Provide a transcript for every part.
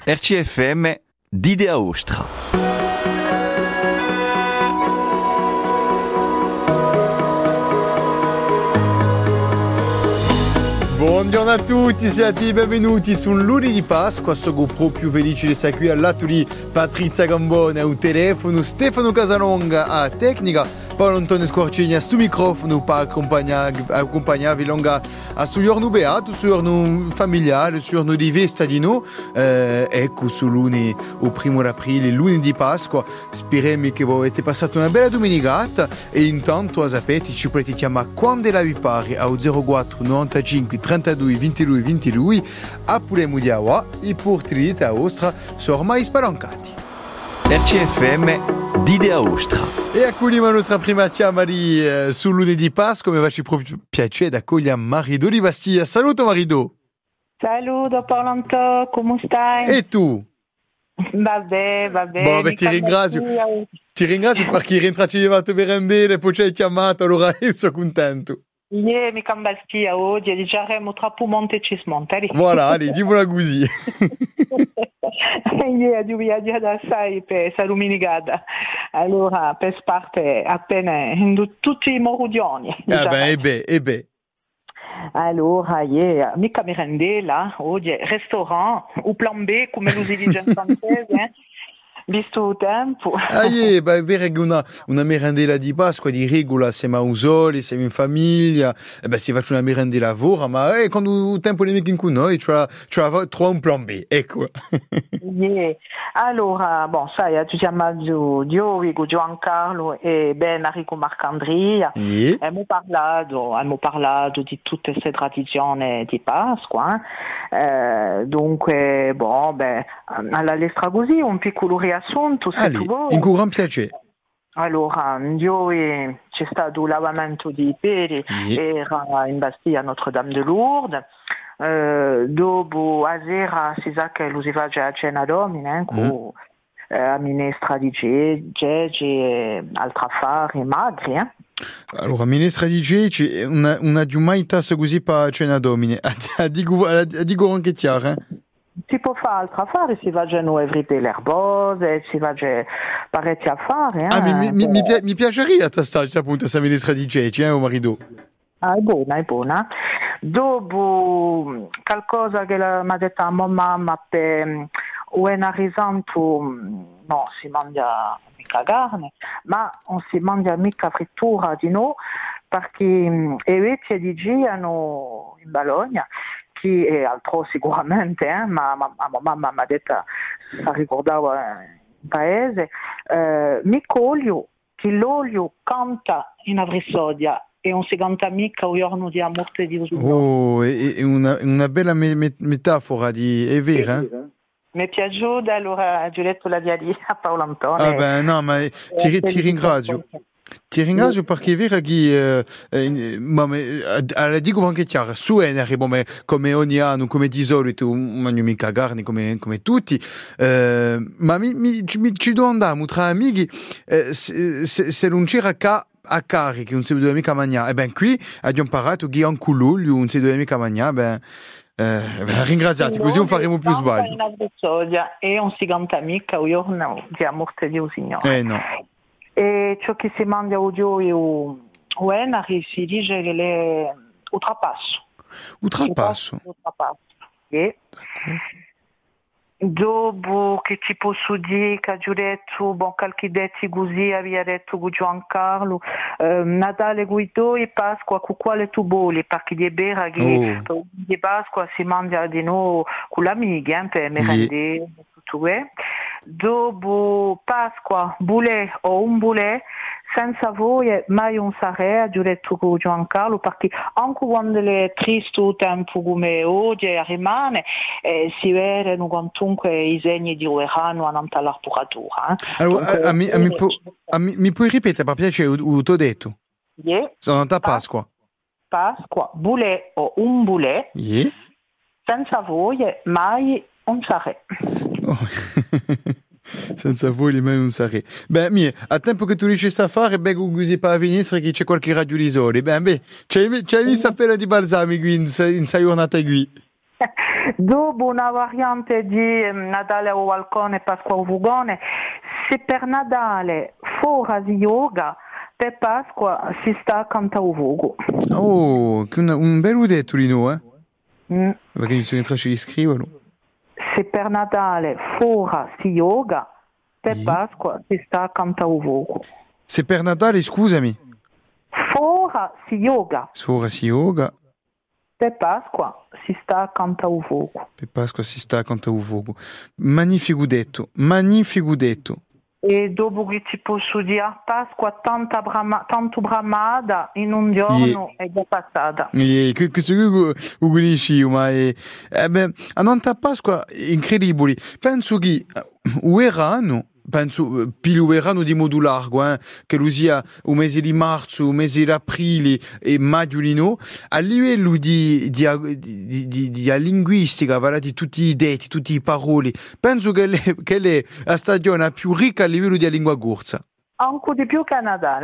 RCFM d'Idea Ostra. Buongiorno a tutti, siate benvenuti su un lunedì di Pasqua. Sono proprio felice di stare qui al lato di Patrizia Gambone al telefono, Stefano Casalonga a tecnica, Paolo Antonio Scorcini a sto microfono per accompagnarvi longa a su giorno beato, su giorno familiare, su giorno di festa di noi. Ecco su lunedì, o 1 aprile, lunedì di Pasqua. Speriamo che voi avete passato una bella domenicata e intanto a sapete ci potete chiamare quando la vi pare a 04 95 32 22 22 a Pulemu di Awa e portali di Idea Ostra sono ormai spalancati. RCFM d'Idea Ostra. E accogliamo la nostra prima chiamata sul lunedì di Pasqua, mi faccio proprio piacere di accogliere Marido di Bastiglia. Saluto Marido. Saluto Paolo Antonio, come stai? E tu? Vabbè. Boh, ti ringrazio perché rientrarci di fatto per andare e poi ci hai chiamato, allora io sono contento. Mi cambastia oggi, diciamo troppo monte ci smontari. Voilà, allez, dis-moi così. Io da sai per saluminigada. Allora, per parte appena in tutti i morudioni. E beh. Allora, mica merendela, oggi restaurant, o plan B, come lo si dice in francese, visto il tempo. È vero che una merendela di Pasqua di regola siamo a soli, siamo in famiglia, si faccio una merendela lavoro, ma quando il tempo è mica con noi, c'è un plan B, ecco. Allora, sai, ci chiamo Dio, Giancarlo e Enrico Marcandria. Abbiamo parlato di tutte queste tradizioni di Pasqua. Dunque, alla lestra così, un piccolo riassunto, se tu vuoi. In gran piacere. Allora, c'è stato un lavamento di piedi, era in Bastiglia Notre-Dame de Lourdes. Dopo a sera si sa che lo si fa già a cena domine, con la minestra di ceci e altri affari magri. Allora, minestra di ceci, una di mai tasso così per cena domine. Dico anche chiaro, Si può fare altri affari, si va già noi everite l'erbose, si va già parecchi affari. Mi piacerebbe a tastare appunto questa minestra di ceci, marito. È buona. Dopo qualcosa che mi ha detto a mamma per un risotto, no, si mangia mica carne, ma non si mangia mica frittura di no, perché i vecchi di Giano in Bologna, che è altro sicuramente, ma mamma mi ha detto, si ricordava in paese, mi coglio che l'olio canta in Avrissodia e non si canta mica il giorno di morte di Gesù. Oh, è una bella metafora è vera? Mi è piaciuta, allora Giulietto la dia a Paolo Antonio. No, ma ti ringrazio. Ti ringrazio perché è vero che dico anche chiaro, su Eneri, come ogni anno, come di solito, non mangio mica carne come tutti, ma ci domandiamo tra amici se non c'era a cari che non si doveva mica mangiare. Qui abbiamo imparato che anche l'olio non si doveva mica mangiare, ringraziati, così non faremo più sbagli. E non si canta mica il giorno di morte di Signore. No. E ciò che si mangia oggi o Enari si dice che è ultrapasso. Ultrapasso. Dopo che ti posso dire che ho detto, qualche detto così, aveva detto con Giancarlo, Natale guidò e Pasqua con quale tu vuoi, perché di vera che di Pasqua si mangia di nuovo con l'amici, per merendare, tutto Dopo Pasqua, boulet o un boulet, senza voi mai un sarei, ho detto con Giancarlo, perché anche quando è triste il tempo come oggi rimane, si vedono quantunque i segni di verano a l'appuratura. Allora, mi puoi ripetere per piacere o t'ho detto? Sono andata a Pasqua. Pasqua, boulet o un boulet, senza voi mai un sarei. Senza voi mai non sarei. A tempo che tu riesci a fare, così per la finestra che c'è qualche radio di sole. C'hai messo appena di balsami qui in sei giornate qui. Dopo una variante di Natale o Walcone, Pasqua o Vugone, se per Natale fora di yoga, per Pasqua si sta accanto a Vugo. Oh, un bel udetto di noi, Perché mi sono entrato di scriverlo. Se per Natale fora si yoga, per Pasqua si sta accanto a Vugo. Se per Natale, scusami. Fora si yoga. Sfora si yoga. Per Pasqua si sta accanto a Vugo. Per Pasqua si sta accanto a Vugo. Magnifico detto, magnifico detto. E dopo che ti posso dire a Pasqua tanto bramada in un giorno è già passata. Questo che dici, ma non a Pasqua incredibili. Penso che più erano di modo largo, che lo sia il mese di marzo, il mese di aprile e maggio a livello di linguistica, di tutti i detti, tutti i paroli, penso che è la stagione più ricca a livello di lingua corsa. Anche di più che a Natale,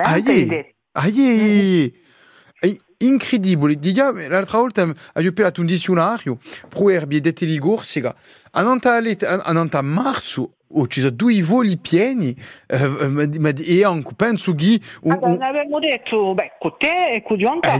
incredibile. L'altra volta ho preso un dizionario per i detti di corsica. A marzo ci sono 2 voli pieni e anche penso che ne avevamo detto con te e con Giancarlo.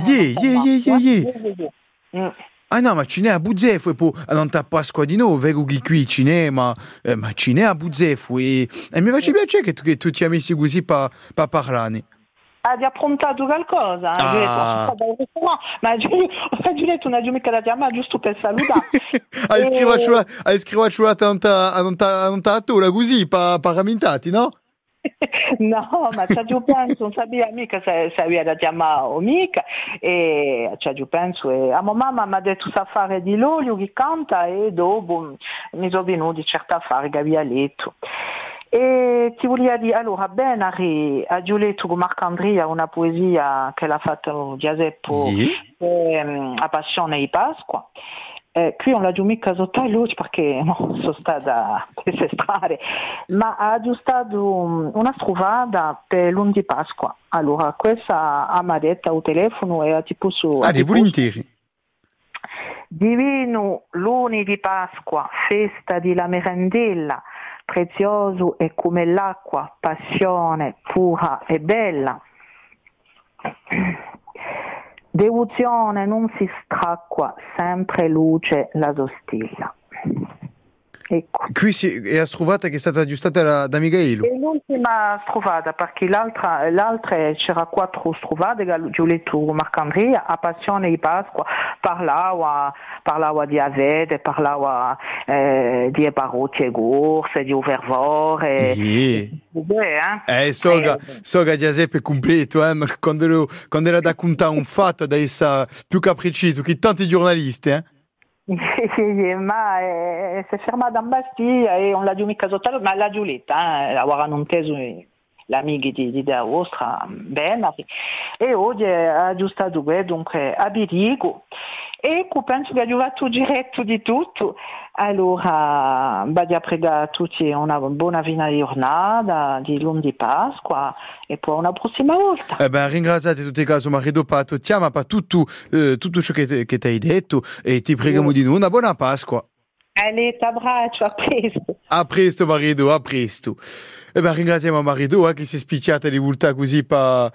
No, ma ce n'è a Buzzefo e poi non a Pasqua di nuovo, vedo che qui ce n'è, ma ce n'è a Buzzefo e mi faceva piacere che tu ti hai messi così per parlare. Hai approntato qualcosa? Ma Giulietto non ha mica da chiamare giusto per salutare. Hai scritto la tanta così, per rammentati, no? No, ma ci penso, non sapeva mica se aveva da chiamare mica, e ci penso, e a mamma mi ha detto sa fare di l'olio che canta e dopo mi sono venuti certi affari che aveva letto. E ti volevo dire, allora, bene, a Giulietto con Marcandria una poesia che l'ha fatto Giuseppe a Passione di Pasqua. Qui non l'ho mica sotto la luce perché sono stata quest'estate, ma ha aggiustato una strovata per lunedì Pasqua. Allora, questa mi ha detto al telefono e ti posso... volentieri. Divino lunedì Pasqua, festa di la merendella, prezioso è come l'acqua, passione pura e bella. Devozione non si stracqua, sempre luce la sostilla. Ecco. Qui è la strovata che è stata aggiustata da Michaelo. È l'ultima strovata, perché l'altra c'era 4 strovate, Giulietto Marcandria, a Passione di Pasqua, parlava di Avede, parlava di Barotti e Gorse, di Overvore. So che Giuseppe è completo, quando era da contare un fatto, da essere più che preciso che tanti giornalisti, ma si è fermata in Bastiglia e non l'ha giù mica sotto, ma la Giulietta, avevano inteso l'amica di Da Ostra, bene, e oggi ha aggiustato dunque a Birigo, e penso che ha giocato diretto di tutto. Allora, vado a pregare a tutti una buona giornata di lunedì Pasqua e poi una prossima volta. Ringraziate in tutti i casi Marido Pato, ti ama per tutto ciò che ti hai detto e ti preghiamo di noi una buona Pasqua. Allez, t'abbraccio, a presto. A presto Marido, a presto. Ringraziamo Marido che si è spicciata di volta così per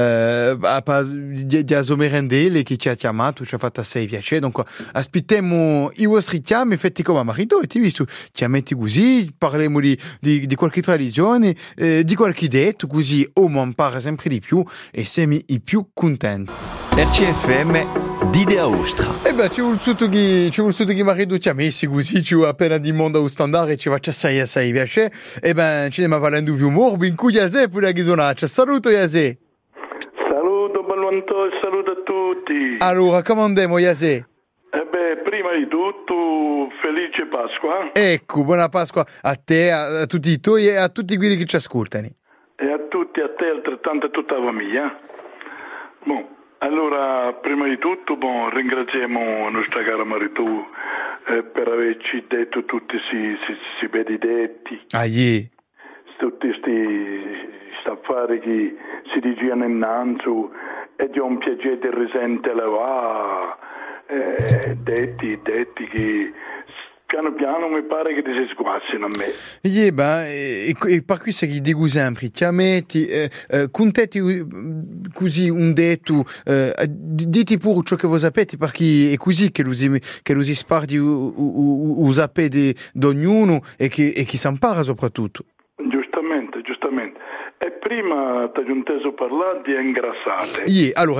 di merendelle che ci ha chiamato, ci ha fatto assai piacere. Dunque aspettiamo i vostri chiami fatti come Marido e ti visto chiamati così, parliamo di qualche tradizione, di qualche detto così uno impara sempre di più e siamo i più contenti. RCFM d'Idea Ostra. Ci vuol subito che Marido ci ha messi così, ci vuole appena di mondo a standard e ci faccia assai piacere. Ci andiamo valendo più morbo in cui Iase pure a Ghisonaccia. Saluto Iase. Saluto Ballontò e saluto a tutti. Allora, come andiamo Iase? Prima di tutto felice Pasqua. Ecco, buona Pasqua a te, a tutti i tuoi e a tutti quelli che ci ascoltano. E a tutti, a te altrettanto a tutta la famiglia. Allora, prima di tutto, ringraziamo nostra cara Maritù per averci detto tutti questi bei detti. Tutti questi affari che si dicevano innanzi e di un piacere risente detti che piano piano mi pare che ti si sguassino a me. E per questo che dico sempre, chiamati, contenti così un detto, dite pure ciò che voi sapete, perché è così che lo si spardi lo sapete di ognuno e che si impara soprattutto. Giustamente. E prima ti ho inteso parlare di ingrassate. Allora,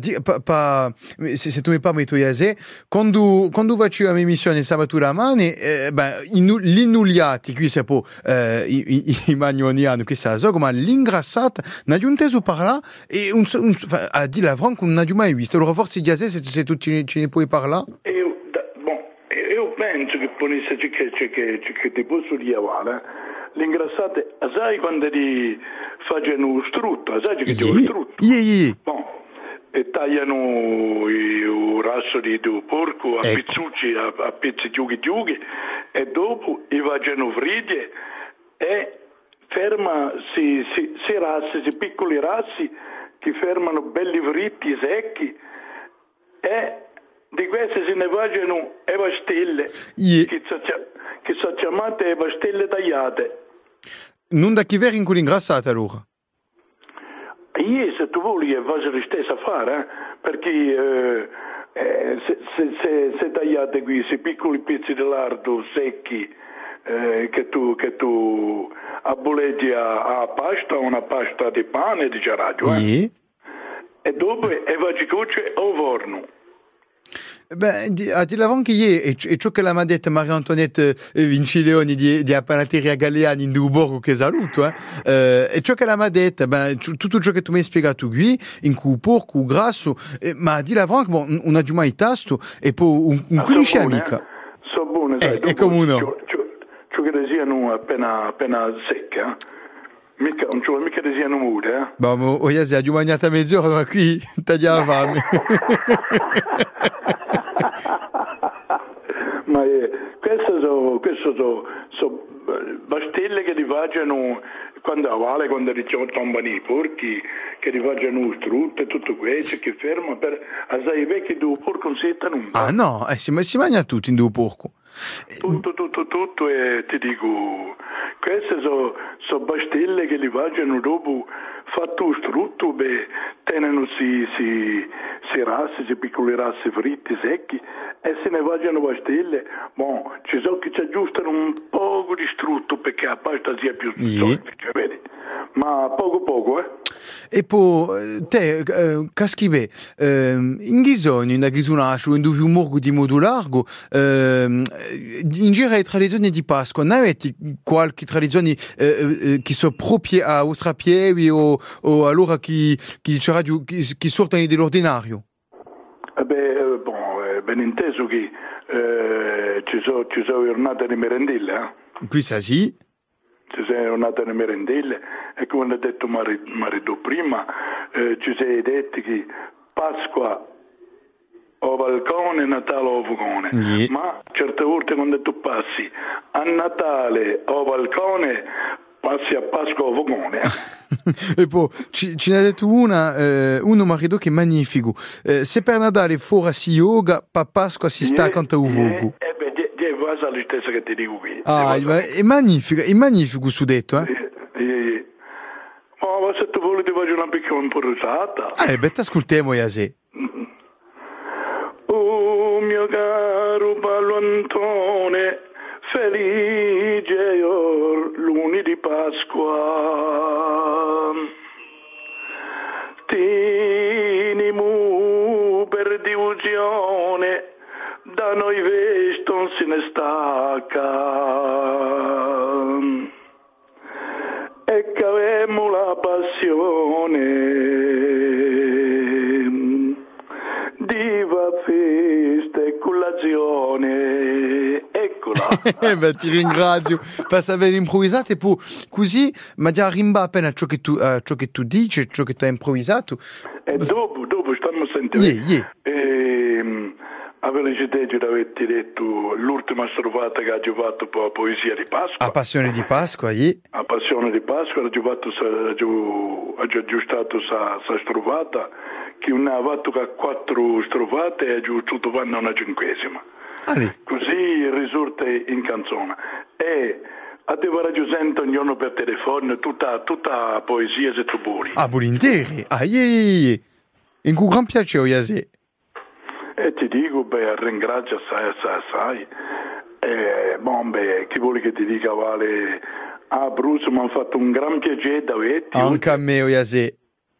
se tu mi permetti, quando faccio la mia missione sabato la mano, gli innugliati, qui si può, i magnoniani, qui sa so, ma l'ingrassata, non ho inteso parlare, e a dire la franca, non ho mai visto. Allora, forse se tu ce ne puoi parlare? Io penso che ponesse che ti posso dire, l'ingrassate, sai quando ti fanno strutto, sai che c'è lo strutto? E tagliano il raso di porco a pizzucci, a pezzi giughi, e dopo i fanno friggere e ferma si piccoli rassi che fermano belli fritti, secchi, e di queste se ne facciano le pastelle, che sono chiamate le pastelle tagliate. Non da chi veri in quell'ingrassata allora? Se tu vuoi fare lo stesso a fare, perché se tagliate qui questi piccoli pezzi di lardo secchi che tu abboleggi a pasta, una pasta di pane di giaraggio, e dopo facci cuocere al forno. A dire anche ieri, e ciò che l'ha detto Maria Antoinette Vincileoni di Appanateria Galleani in Duborgo, che saluto, e ciò che l'ha detto, tutto ciò che tu mi hai spiegato qui, in cui porco, grasso, ma a dire anche, non ha mai tasto, e poi un conosce amica. So buone, sai, è come uno. Ciò che siano appena secca, mica che siano mure, se ha mangiato mezz'ora, ma qui tagliava la fame. Ma queste sono pastelle che ti facciano quando ritornano i porchi, che ti facciano strutto e tutto questo, che ferma per assai vecchi due porco non si non. Ah no, si mangia tutto in due porco. Tutto, e ti dico, queste sono pastelle che li facciano dopo fatto strutto, tengono si piccoli rassi fritti, secchi, e se ne facciano pastelle, ci sono che ci aggiustano un poco di strutto perché la pasta sia più soffice, vedi? Ma poco, E poi, caschibe, in Ghisogno, in Ghisonascio, in dove un morgo di modo largo, in giro le tradizioni di Pasqua, non avete qualche tradizione che sono proprie a vostra pievi o allora che sortono dell'ordinario? Ben inteso che ci sono giornate di merendelle, Questa sì. Ci sono giornate di merendelle, e come ha detto Marito prima, ci sei detti che Pasqua o balcone, Natale o fogone, ma certe volte quando tu passi a Natale o balcone, passi a Pasqua o fogone. E poi ce ne ha detto uno marito che è magnifico. Se per Natale fuori si yoga, per Pasqua si sta accanto a uovo. È la stessa che ti dico qui. È magnifico su detto, Ma se tu vuoi ti faccio una piccola improvvisata. T'ascoltiamo, Yase. Oh mio caro Paolo Antone, felice lunedì di Pasqua. Tinimu per divisione, da noi veston se ne stacca. E che avemo la passione diva festa e colazione. Eccola. Ti ringrazio per aver improvvisato, e poi così ma già rimba appena ciò che tu dici, ciò che tu hai improvvisato. E dopo stiamo sentendo. Avevo deciso di averti detto l'ultima strovata che ha fatto per la poesia di Pasqua. A Passione di Pasqua, A Passione di Pasqua ha aggiustato sa strovata, che non ha fatto che 4 strovate e ha aggiustato una 5ª. così risulta in canzone. E a te radio sento un giorno per telefono tutta poesia e tu buri. Ah, volentieri. In cui gran piacere, Iase. E ti dico, ringrazio assai. Chi vuole che ti dica, Vale? A Bruce mi ha fatto un gran piacere da vederti. Anche a me, Iase.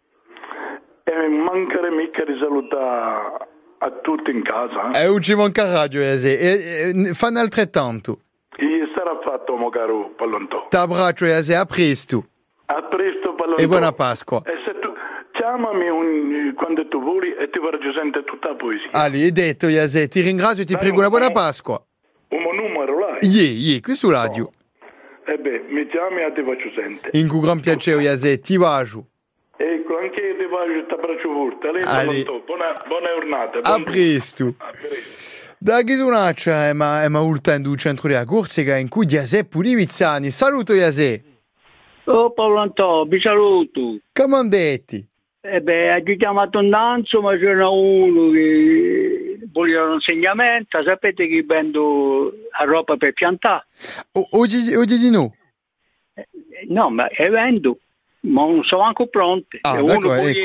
E mancare mica di salutare a tutti in casa. E non ci manca radio, Iase. Fanno altrettanto. E sarà fatto, mo caro Pallontò. T'abbraccio, Iase, a presto. A presto, Pallontò. E buona Pasqua. E se tu chiamami quando tu vuoi e ti faccio sentire tutta la poesia. Allora, è detto, Iase. Ti ringrazio e ti prego una buona Pasqua. Un numero là? Qui su radio. Mi chiami e ti faccio sentire. In cui gran piacere, Iase. Ti bacio. Ecco, anche io ti faccio ti abbraccio forte. Buona giornata. A presto. Da Ghisonaccia, ma urtando il centro della Corsica in cui Iase Pulivizzani. Saluto, Iase. Oh, Paolo Antò, vi saluto. Come andetti? Ho chiamato un danzo, ma c'era uno che voleva un insegnamento. Sapete che vendo a roba per piantare? Oggi di no? No, ma vendo, ma non sono anche pronte. Uno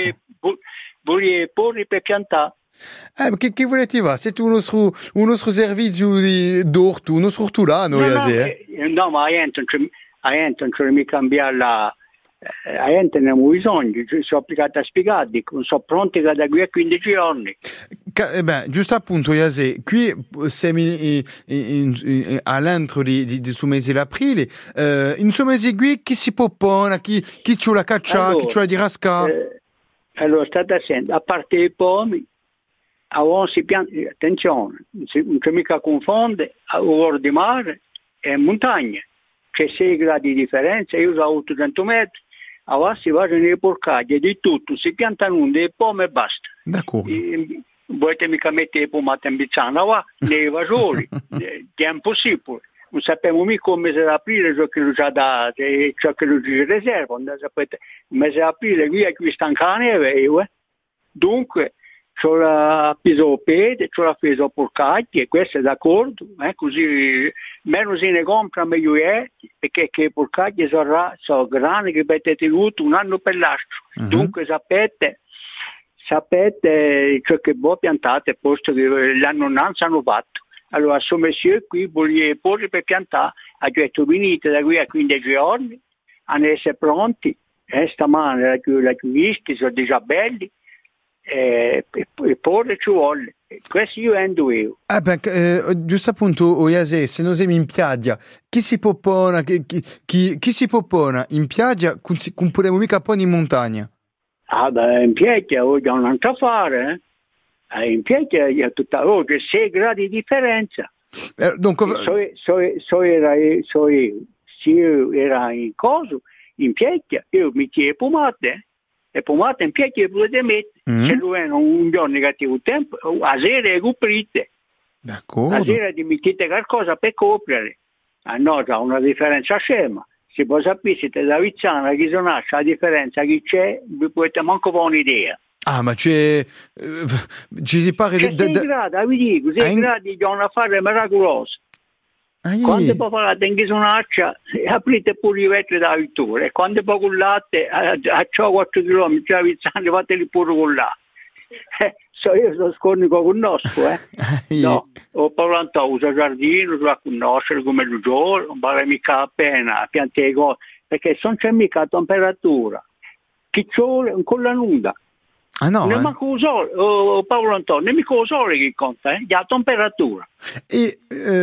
vuole porre per piantare. Che volete fare? Siete un nostro servizio d'orto, un nostro ortolano, Iase? No, ma non c'è mica cambiare la... ne abbiamo bisogno, sono applicato a spiegare, non sono pronti da qui a 15 giorni. Giusto appunto, Iase, qui siamo all'entro di su mese d'aprile, in su mese qui chi si propone, chi c'è la caccia, chi c'è la dirasca? Allora, state attenti, a parte i pomi, si pianta, attenzione, non c'è mica confonde, a di mare e montagna. C'è 6 gradi di differenza, io ho 800 metri, allora si va nelle porcaglie, di tutto, si piantano dei pomi e basta. D'accordo. Volete mica mettere le pomate in bizzana, nei vasoli, è impossibile. Non sappiamo mica come mese d'aprile ciò che lo già da, ciò che lo ci riserva, sapete, il mese d'aprile qui stanca la neve, Dunque, c'ho la pisopede, c'ho la peso porcaglie, questo è d'accordo, così meno se ne compra meglio è, perché le porcaglie sono grandi che avete tenuto un anno per l'altro. Uh-huh. Dunque sapete ciò che voi piantate, posto che l'anno nanza hanno fatto. Allora, so monsieur qui vuole porre per piantare, ha detto venite da qui a 15 giorni, hanno essere pronti, stamane la giuristi sono già belli, e porre ci vuole. Questo io endo io. Giusto appunto, Iase, se non siamo in piaggia, chi si propone in piaggia, non possiamo mica poi in montagna? In piaggia oggi non ha da fare, in piaggia è tutta oggi 6 gradi di differenza. Era in coso, in piaggia, io mi chiedo pomate. Le pomate in piaccia le potete mettere, se lui è un giorno negativo tempo, a sera è coprite. D'accordo. A sera ti mettete qualcosa per coprire. No, c'è una differenza scema. Se voi sapete da Vizzana, chi sono la differenza che c'è, vi potete manco fare un'idea. Ma ci si pare... C'è 6 gradi, vi dico, 6 gradi è un affare meraviglioso. Quando poi fate in Ghisonaccia, aprite pure i vetri da vettura e quando poi cullate a 4 km a Vizzana fateli pure cullare. Io sono scornico con nostro, no, ho parlato uso giardino, uso a conoscere come il giorno, non vale mica appena piantare cose, perché non c'è mica temperatura, chi c'è con la nuda. No, non manco il sole, Paolo Antonio, non mica il sole che conta, la temperatura. E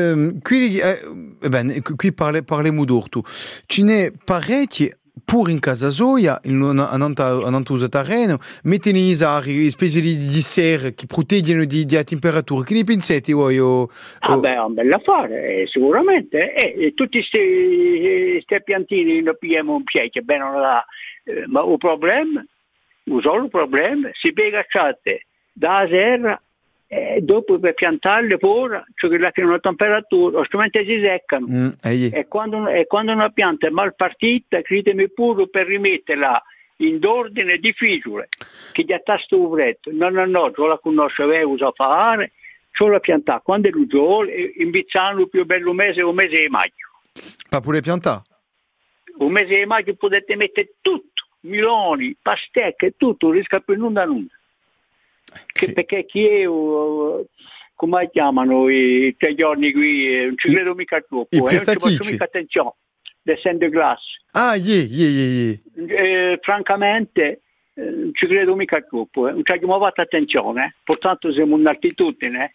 qui parliamo d'orto. Ce n'è parecchi, pure in casa soia, in un uso terreno, mettono i sari, specie di serre che proteggono di temperatura. Che ne pensate voi? È un bel affare, sicuramente. Tutti questi piantini non pigliamo un piede, ma il problema... Il solo problema si piegacciate da serra e dopo per piantarle pure, cioè che hanno una temperatura, strumenti si seccano. E quando una pianta è mal partita, credetemi pure per rimetterla in ordine è difficile, che già sta stuvretto. No, io la conosco, uso a fare, solo a piantare. Quando è l'ugiolo, in Bizzano più bello mese è un mese di maggio. Ma pure piantare? Un mese di maggio potete mettere tutto, miloni, pastecche, tutto, non riesca più nulla. Perché chi è, come chiamano i tre giorni qui, non ci credo mica troppo, non ci faccio mica attenzione, descendo classe. Francamente, non ci credo mica troppo, non ci abbiamo fatto attenzione, portanto siamo in altitudine.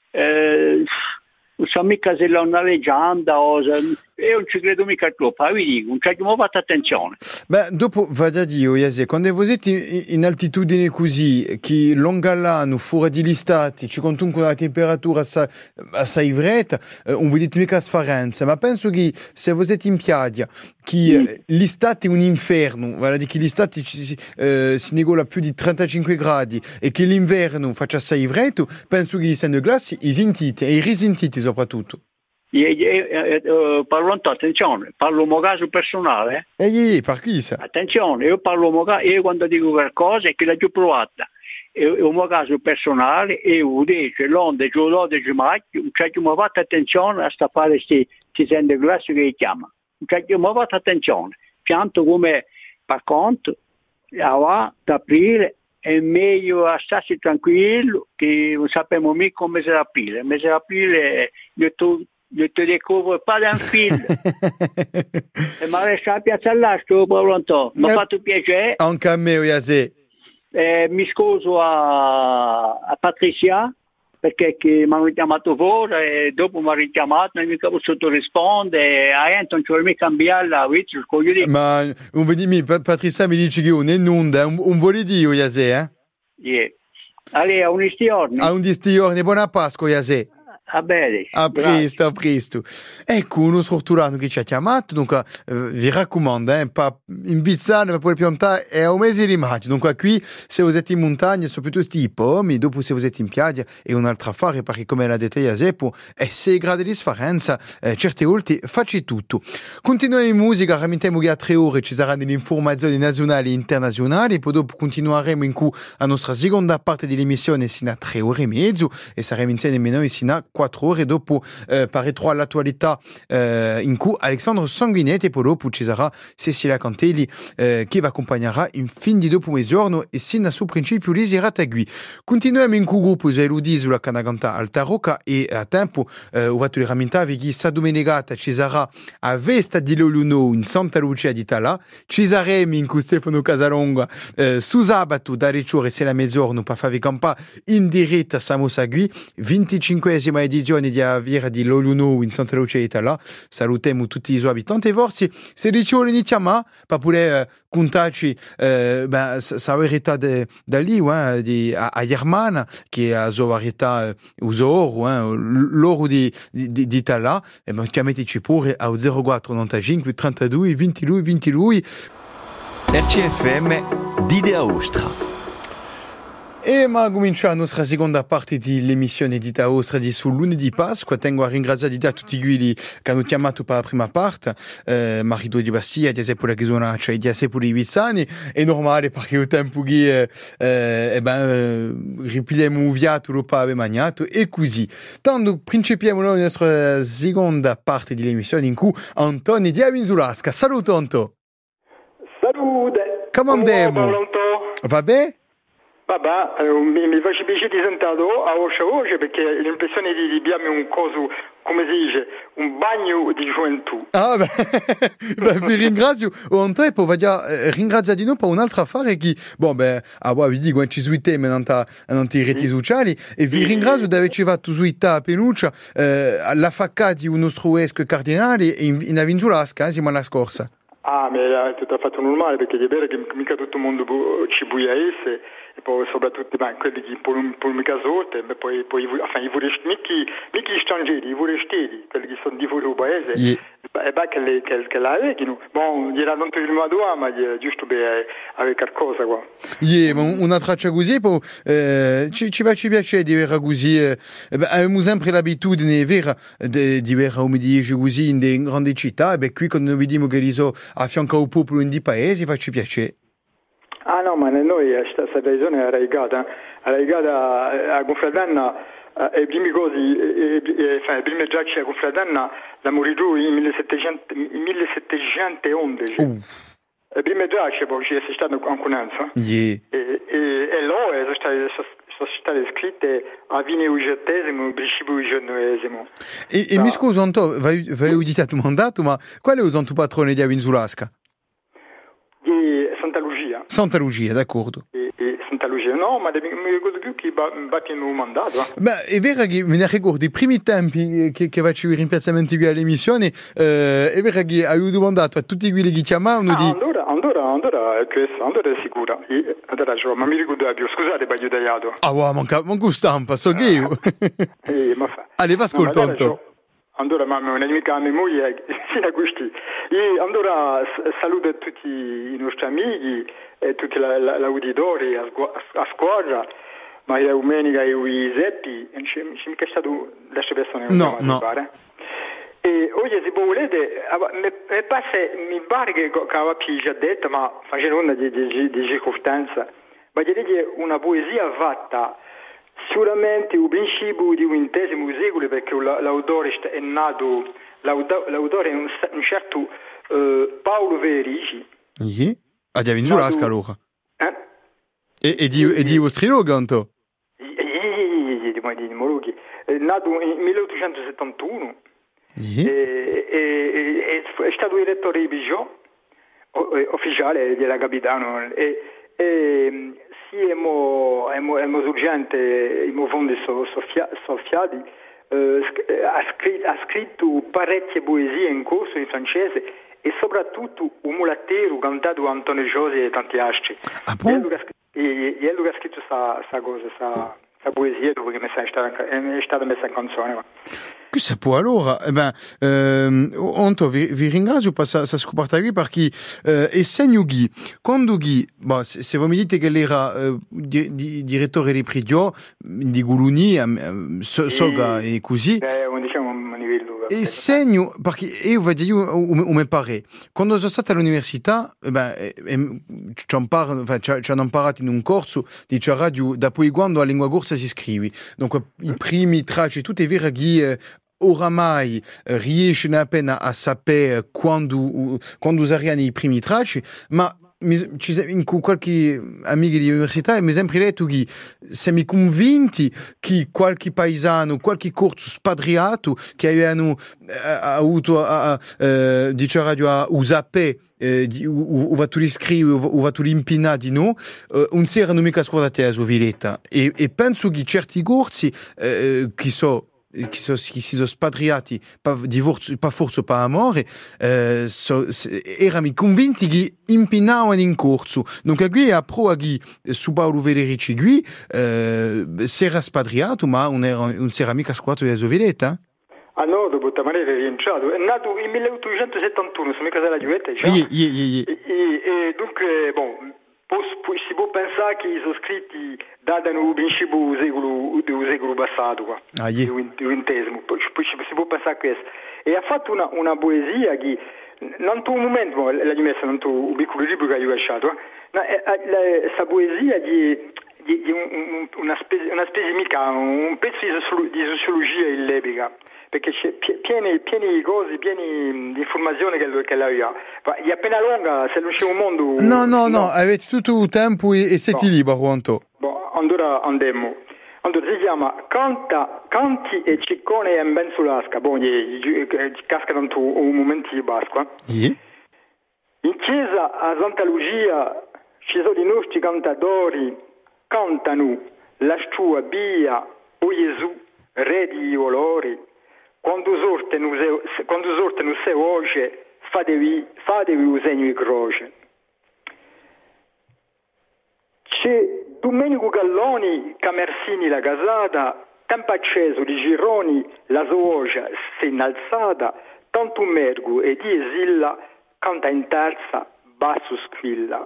Non so mica se è una leggenda o io non ci credo mica troppo, vi dico, non ci abbiamo fatto attenzione. Beh, dopo vado a dire, Iase, quando voi siete in altitudine così, che lungo l'anno, fuori degli stati, ci comunque la temperatura assai vreta, non vi dite mica differenza, ma penso che se voi siete in piaggia, che l'estate è un inferno, vale a dire che l'estate si negola più di 35 gradi e che l'inverno faccia assai vreto, penso che essendo glaci, i sentite e i risentite soprattutto. Parlo attenzione, parlo mo caso personale. Per chi sa? Attenzione, io parlo mo caso, io quando dico qualcosa è che l'ho già provata. È un mio caso personale e io dico l'onda giù 12 maggio, non ci abbiamo fatto attenzione a sta fare questi sende glaci che chiama. Non ci abbiamo fatto attenzione. Pianto come per conto, ad aprile è meglio starsi tranquillo che non sappiamo mica come mese d'aprile. Il mese d'aprile io ti découvre pas d'un film. E mi resta a Piazza all'Astro, pronto? Mi ha fatto piacere. Anche a me, Iase. Mi scuso a Patrizia perché mi hanno richiamato fuori e dopo mi ha richiamato, non mi ho potuto rispondere, a Anton ci vuole mica cambiare la vita, ma non vedi, Patrizia mi dice che non onda, un vuole dire, Iase, eh? Yeah. Allora, a un istiorni. A un istiorni, buona Pasqua, Iase. Bene, a presto. Ecco uno sfortunato che ci ha chiamato, dunque vi raccomando, in Bizzano per poter piantare è un mese di maggio, dunque qui se voi siete in montagna sono piuttosto i pomi, dopo se voi siete in piaggia è un'altra affare perché come l'ha detto Iasepo è 6 gradi di differenza, certe volte facci tutto. Continuiamo in musica, ramentiamo che a 3 ore ci saranno delle informazioni nazionali e internazionali, poi dopo continueremo in cui la nostra seconda parte dell'emissione sino a 3 ore e mezzo e saremo insieme noi sino a 4 ore dopo paretrò all'attualità in cui Alessandro Sanguinetti e poi dopo ci sarà Cecilia Cantelli che vi accompagnerà in fin di dopo mezzogiorno e sin a suo principio Lisi Ratagui. Continuiamo in cui gruppo Zeludi sulla Canaganta Alta Rocca e a tempo ho fatto le rammentare che sta domenigata ci sarà a Vesta di Loluno in Santa Lucia di Tala, ci saremo in cui Stefano Casalonga su sabato da Ricciore se la mezzogiorno per farvi campare in diretta a Samosagui 25esima edizione di Aviera di Loluno in Santa Lucia di Tala. Salutiamo tutti i suoi abitanti e forse se Ricciore iniziamo per poter contarci sa verità da lì a Germana che ha la sua varietà usoro l'oro di Tala e chiamateci pure a 04 95 32 22 RCFM d'Idea Ostra. E ma cominciamo la nostra seconda parte dell'emissione di Idea Ostra di sul lunedì Pasqua. Tengo a ringraziare a tutti quelli che hanno chiamato per la prima parte, Marito di Bastia, Giuseppe La Chisonaccia e Giuseppe di Vizzani. È normale perché il tempo che ripigliamo via tutto lo pave magnato e così. Tanto principiamo la nostra seconda parte dell'emissione in cui Antonio di Avinzulasca. Saluto Anto. Salute. Come andiamo? Va bene? Vabbè, mi faccio piacere di sentire a voce perché ho l'impressione di abbiamo un coso, come si dice, un bagno di gioventù. Ah vi ringrazio. Antonio, poi ringrazio di noi per un'altra affare che, vi dico, ci sui temi non ti reti sociali e vi ringrazio di averci fatto sui a Penuccia la facca di un nostro esco cardinale in Avinzulasca, settimana scorsa. Ah, ma è tutto fatto normale perché è vero che mica tutto il mondo ci buia esse e poi soprattutto quelli che poi mica sorte e poi i forestieri, mica gli stranieri, i forestieri, quelli che sono di fuori del paese che la vedono. Bon, gli era tanto il prima due, ma giusto per avere qualcosa qua. Ma una traccia così poi ci piace di avere così abbiamo sempre l'abitudine vera di avere come dice così in grandi città e qui quando vediamo che li so a fianco al popolo in di paesi facci piacere. Ah no, ma noi questa regione è arraigata a Gonfradena i primi cosi, i primi giacci con Fradanna la morì giù in 1711. I primi giacci poi ci è stato anche un'anza. E loro sono state scritte a fine XVIII, principio XIX. E mi scuso, Anto, vai uditato mandato, ma quale è il tuo patrone di Avinzulasca? Di Santa Lucia. Santa Lucia, d'accordo. Santa Lucia, no, ma mi ricordo più che battono un mandato. Beh, è vero che me ne ricordo i primi tempi che faccio i rimpiazzamenti qui all'emissione, è vero che avevo mandato a tutti quelli che chiamavano di... Allora è sicura. Allora, ma mi ricordo più, scusate, baglio tagliato. Ah, wow, manco stampa, so che io. Allora, ascolto, Anto. Allora, ma un'amica a mia moglie, fino a questi. Allora, saluto a tutti i nostri amici, e tutti l'auditori, a squadra, ma io domenica e i Zeppi, non c'è mica stato le persone che no. E oggi, se volete, mi pare che aveva già detto, ma facendo una di circostanza, ma direi una poesia fatta sicuramente il principio di un XX secolo, perché l'autore è nato, l'autore è un certo Paolo Verici. A di Avinzulasca, allora. E di vostriloga, Anto? Di Molughi. È nato nel 1871. È stato direttore di Bijou, ufficiale della Capitano, e sì, è sorgente, i fondi soffiati, ha scritto parecchie poesie in corso in francese e soprattutto un mulattiero cantato Antonio Josi e tanti altri. Ah, bon? E lui ha scritto questa poesia dopo che è stata messa in canzone. Questo può allora, Anto, vi ringrazio per questa scoperta qui perché essendo che quando se voi mi dite che era direttore di Pridio di Guluni, Soga e così, diciamo a livello e segno perché io vedo mi pare quando sono stato all'università ci hanno imparato in un corso di radio da poi quando la lingua corsa si scrive, dunque i primi tracce tutte vere che oramai riescono appena a sapere quando usare i primi tracci, ma in qualche amico di università mi è sempre detto che siamo convinti che qualche paesano, qualche corso spatriato che avevano avuto dice radio a usare o va tu li scrivi o va tu li impina di no, non si erano mica scordati a Soviletta e penso che certi corsi che si sono spatriati per divorzio, per forza, per amore, erano convinti che impinavano in corso. Dunque, qui a prova che su Paolo Vederici qui si era spatriato, ma non si era mica squato di Soviletta. Ah no, dopo questa maniera è rientrato. È nato nel 1871, sono mica della Giuvetta, diciamo. E dunque, si può pensare che sono scritti datano il principio del secolo passato, qua, del XX. Poi si può pensare a questo. E ha fatto una poesia che, non un momento, l'ha messa in un piccolo libro che ho lasciato, questa poesia di una specie mica, un pezzo di sociologia illebica, perché c'è pieni di cose, pieni di informazioni che lei ha. È appena lunga, se non c'è un mondo... No, avete tutto il tempo e siete liberi, quanto? Allora andiamo. Allora si chiama Canti e Ciccone e Benzulasca. Casca tanto un momento di Pasqua. In chiesa a Santa Lucia ci sono i nostri cantatori, cantano la sua via, o Gesù, re di olori. Quando sortano se oggi, fatevi un segno di croce. C'è Domenico Galloni, Camersini la casata, tempo acceso di gironi, la sua si è innalzata, tanto mergo e di esilla, canta in terza, basso squilla.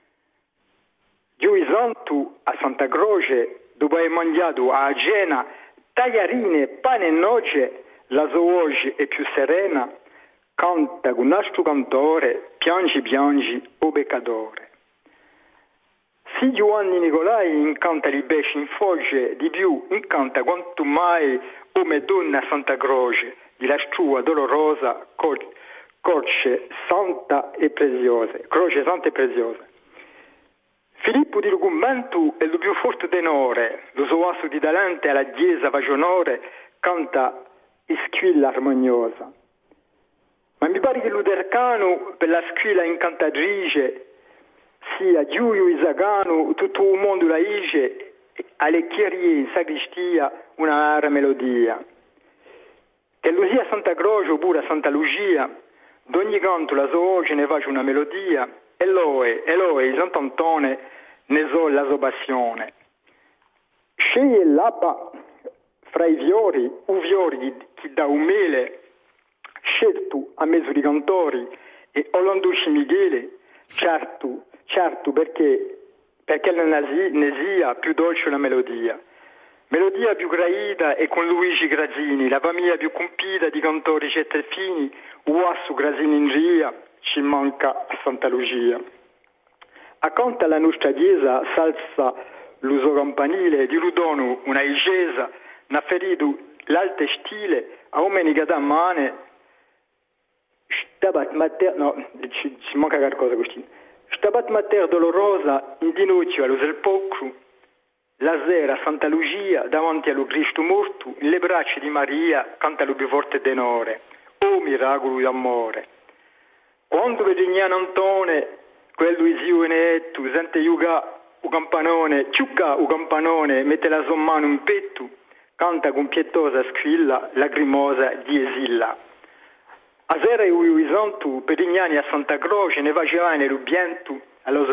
Giù santo a Santa Croce, dopo aver mangiato a cena, tagliarine, pane e noce, la sua è più serena, canta con altro cantore, piangi, o peccatore. Si Giovanni Nicolai incanta li besci in fogge, di più incanta quanto mai come donna Santa Croce, di la strua dolorosa, croce santa e preziosa. Filippo di Lugumbentu è il più forte tenore, lo suo di talente alla chiesa vagionore canta e squilla armoniosa. Ma mi pare che l'Udercano per la squilla incantatrice sia Giulio Isagano, tutto il mondo la dice, alle chiarie in sacristia una rara melodia. Che lo sia Santa Croce oppure a Santa Lucia, d'ogni canto la sua voce ne face una melodia, Eloe, Sant'Antone ne so la sua passione. Sceglie l'abba fra i fiori, chi da un mele, scelto a mezzo di cantori, e Olanducci Michele, certo perché ne sia più dolce la melodia più graida e con Luigi Grazini, la famiglia più compita di cantori cetterfini, Uassu Grazini in ria, ci manca a Santa Lucia. Accanto alla nostra chiesa salsa l'uso campanile di Ludonu, una igesa, n'ha ferito l'alte stile a domenica da mane, ci manca qualcosa così. Stabat mater dolorosa in dinocchio allo Zelpocru, la sera Santa Lucia davanti allo Cristo morto, nelle braccia di Maria canta lo più forte tenore, oh miracolo d'amore. Quando Virginiano Antone, quello isio netto, sente yuga u campanone, ciucca u campanone, mette la sua mano in petto, canta con pietosa squilla, lacrimosa di esilla. A sera io santo per gli anni a Santa Croce ne faceva nel rubiento alla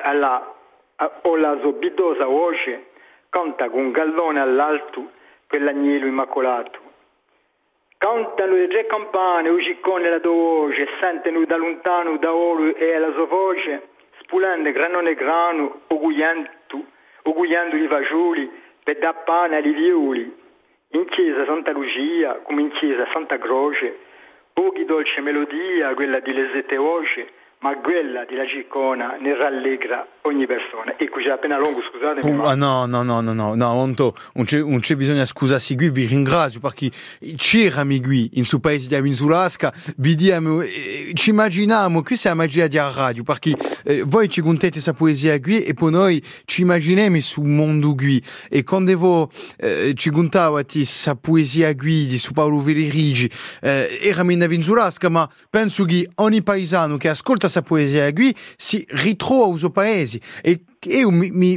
sobidosa voce canta con gallone all'alto quell'agnello immacolato. Cantano le tre campane, o ciccone la tua voce, sentono da lontano da oro e la sua voce, spulendo granone grano, ugugliando i fagioli per da pane ai violi. In chiesa Santa Lucia, come in chiesa Santa Croce, pochi dolce melodia, quella di lesette voce, ma quella di la ciccona ne rallegra ogni persona. E qui c'è appena lungo, scusatemi. No, non c'è bisogno scusarsi qui, vi ringrazio perché c'erano qui in suo paese di Avinzulasca, ci immaginiamo, questa è la magia di radio, perché voi ci contate questa poesia qui e poi noi ci immaginiamo sul mondo qui, e quando voi ci contavate questa poesia qui di su Paolo Velerigi, eravamo in Avinzulasca, ma penso che ogni paesano che ascolta questa poesia qui si ritrova al suo paese, e io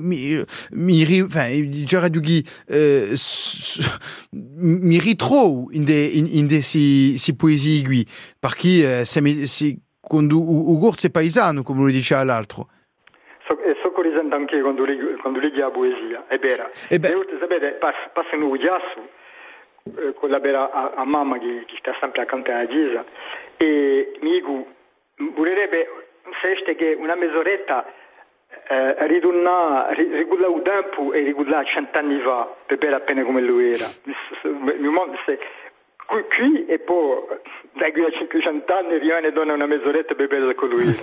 mi ritrovo in queste poesie qui, perché quando un corso paesano, come lo diceva l'altro. So corisento anche quando leggi la poesia, è vera. E sapete, passano un giasso con la vera a mamma che sta sempre a cantare la chiesa, e mi dico, vorrebbe che una mezz'oretta ritornare il tempo e ricordare 100 anni fa, per bere appena come lui era. Qui e poi da qui a 500 anni rimane donna una mezz'oretta per bere con lui.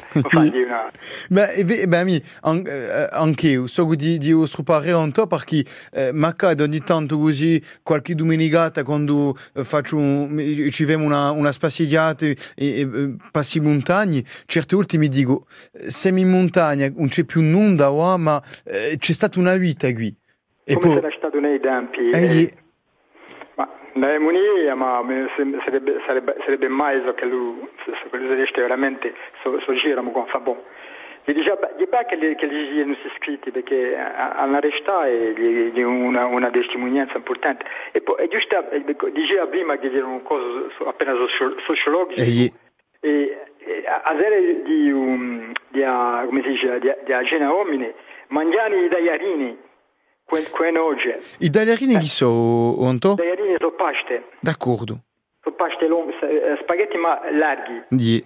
Anche io so di stupare un po', perché mi accade ogni tanto così, qualche domenicata quando ci vediamo una spaziata e passi in montagna, certe volte mi dico, se in montagna non c'è più nulla, ma c'è stata una vita qui. E come sarà stato nei tempi? La demonia, ma sarebbe mai so che lui riesce veramente so giramo con fa bon. Gli diceva che gli non si iscritti perché hanno arrestato e una testimonianza importante. E poi giusto diceva prima che era una cosa appena sociologica e a serie di come si dice di agena omine mangiani i tagliarini. I tagliarini chi sono, Onto? I tagliarini sono paste. D'accordo. Sono paste spaghetti ma larghi. Yeah.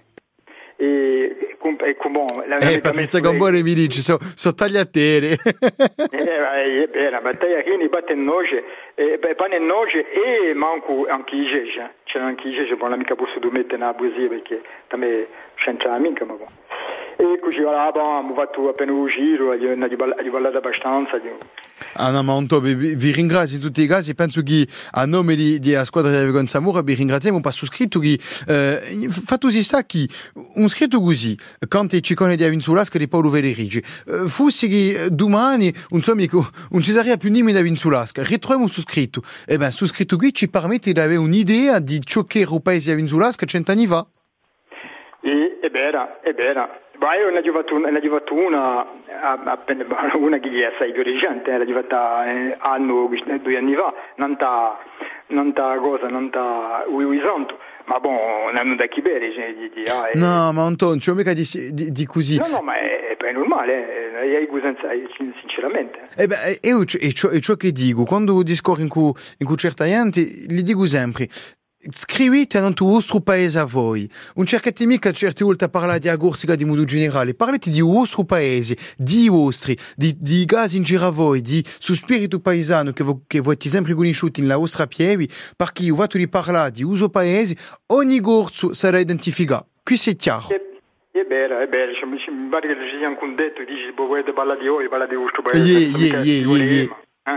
Patrizia Gambone mi dice, sono tagliatere. Ma tagliarini batte in noce, pane in noce e manco anche i ceci. C'era anche i ceci, ma non mica posso mettere nella poesia perché da me c'entra mica, ma E così, voilà, abbiamo fatto appena un giro, abbiamo ballato abbastanza. Ah no, ma vi ringrazio in tutti i casi, penso che a nome di squadra di Avegon Samura vi ringraziamo per sottoscritto che fatto si sta che un scritto così, quando i ciccone di Avinzulasca di Paolo Velerigi, fossi che domani un suo amico non ci sarebbe più niente di Avinzulasca, ritroviamo sottoscritto, e ben sottoscritto qui ci permette di avere un'idea di ciò che era il paese di Avinzulasca 100 anni fa. È vera. Ma io ne ho fatto una che gli è assai dirigente, l'ho fatta anno, 2 anni fa, non ta uisanto, ma non da chi bere, no, ma Antonio, c'è mica di così. No, ma è normale, sinceramente. E ciò che dico, quando discorro in certa gente, gli dico sempre, scrivete nel vostro paese a voi. Non cercate mica certe volte a parlare di agorsica di modo generale. Parlate di vostro paese, di vostri, di gas in giro a voi, di suo spirito paesano che voi avete sempre conosciuto nella vostra pieve, perché io vado di parlare di uso paese, ogni gorso sarà identificato. Qui c'est chiaro. È vero, mi pare che ci sia anche un detto, dici, vuoi parlare di voi, parla di vostro paese.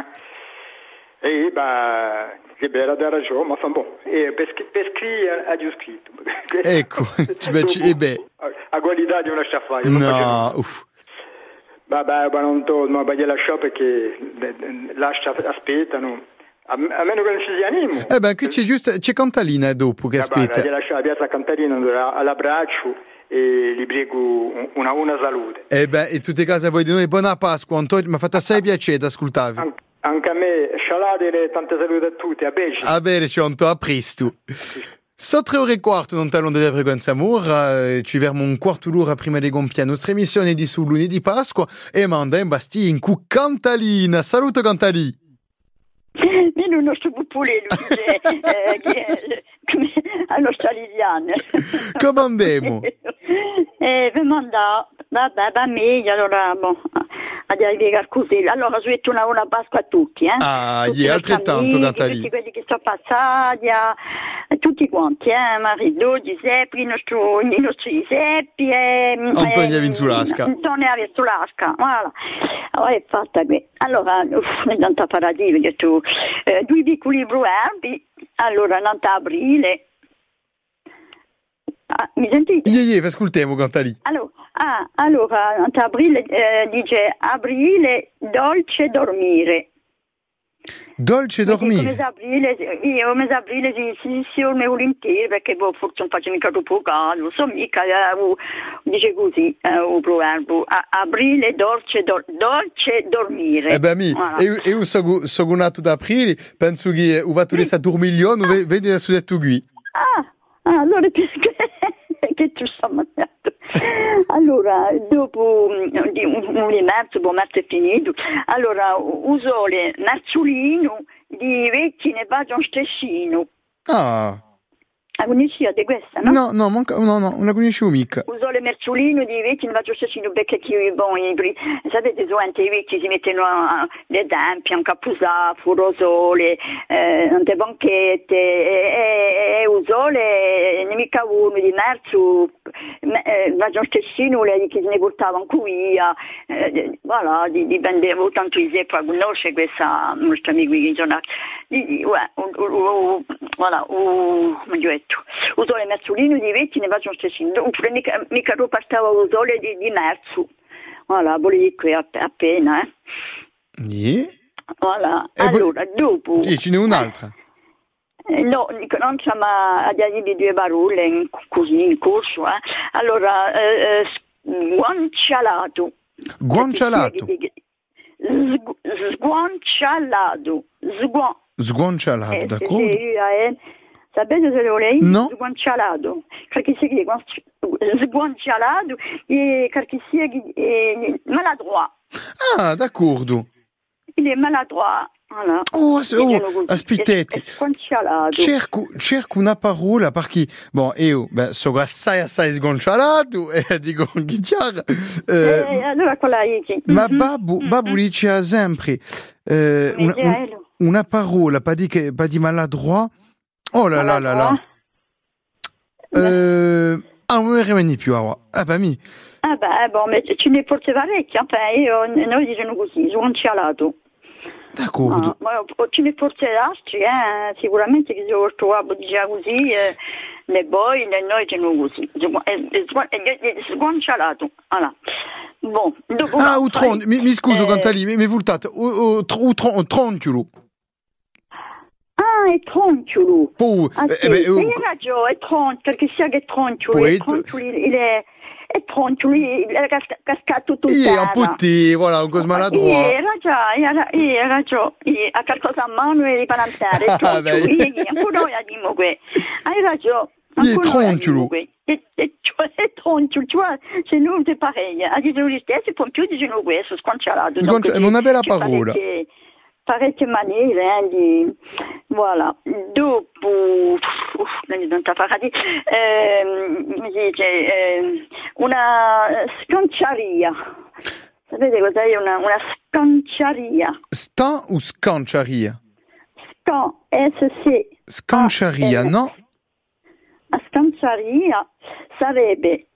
È vero, ha ragione, ma fa buono. Per scrivere ha già scritto. Ecco, a qualità di una sciaffaia. No, uff. Vabbè, ma non torno, ma gli lascio perché aspettano. A meno che non ci sia animo. Qui c'è Cantalina dopo che aspetta. Gli lascio la piazza Cantalina all'abbraccio e gli prego una salute. In tutti i casi a voi di noi buona Pasqua, Antonio, mi ha fatto assai piacere ascoltarvi. Anche a me, scialate e tante salute a tutti, a bene. A bene, Cionto, a presto. So 3:15 non talon di Frequenza Amor, ci verremo un quarto d'ora prima di compiere la nostra emissione di sul lunedì Pasqua e manda in Bastì in cu Cantalina. Saluto Cantali. Io non sto pupule, lui dice, a nostra Liliane. Come andiamo? Vi manda, vabbè, va meglio, allora, a spiegare così. Allora, ho detto una Pasqua a tutti, tutti altrettanto, Cantalì. Tutti quelli che sono passati, tutti quanti, Marino, Giuseppe, i nostri Giuseppe, Antonio Avinzulasca. Antonio Avinzulasca, voilà. Allora, è fatta qui. Allora, ne tanta paradiso, ho detto, 2 piccoli bruerbi, allora, nata aprile. Mi sentite? Vi ascoltiamo, Cantalì. Allora, aprile, dice aprile, dolce dormire. Dolce dormire? Mese aprile si orme volentieri perché forse non faccio mica troppo caldo, non so mica, dice così, un proverbio, aprile, dolce dormire. Voilà. Io sono nato da aprile, penso che ho fatto a dormire, vedi adesso detto qui. Allora perché? Che tu stai mangiando? Allora, dopo un marzo è finito, allora uso le marzolino di vecchi ne vado un stessino. La conosciate questa, no? No, non la conoscevo mica. Uso le marzolino di vecchi ne vado un stessino perché sapete, solamente i vecchi si mettono le zampe, un capusafo, rosole, tante banchette, e uso le mica uno di marzo, vado un stessino che se ne portavano via, voilà, dipendevo tanto di poi conosce questa nostra amica che sono voilà, come ho detto, uso le marzolino di vecchi ne faccio un stessino, oppure mica lo portavo a usole di marzo, voilà, volevo qui appena, voilà, allora, dopo... ce n'è un'altra? No, non siamo a dire 2 parole così in corso, allora, guancialato. Guancialato? Sguancialato. Sguancialato, d'accordo. Sapete se lo lei? No. Sguancialato. Perché si chiede sguancialato perché si è maladroit. D'accordo. Il è maladroit. Voilà. Aspettate. Cerco una parola perché io sono assai sgoncialato e dico che chiaro. Allora quella è ma babbo dice sempre una parola per di maladroit. Oh là là là là. Ah, non mi rimani più, mi. Ma ce ne forse parecchie, noi diciamo così, sguancialato. D'accordo. Ma ce ne forse altri, sicuramente che se lo trovavo diciamo così, né voi né noi diciamo così. Sguancialato. Allora. Bon, dopo mi scuso, Cantalì, mi furtate, tronciolo. Ah, è tronciolo. Hai ragione, è tronciolo, perché sia che tronciolo, è tronciolo, è cascato tutto. Un po' di, voilà, un cosmo maladroit. Hai ragione, ha qualcosa a mano e parantare, è tronciolo, ancora noi abbiamo qui. Hai ragione. Il tronciolo. È tronciolo, tu vois, c'est nous, c'est pareil. A dire le stesso, poi più di noi questo, squancialato. È una bella parola. Parecchie maniere, voilà. Dopo, non ti farà di, una scanciaria. Sapete cos'è una scanciaria? Sta o scanciaria? S-C. Scanciaria, no? La scanciaria sarebbe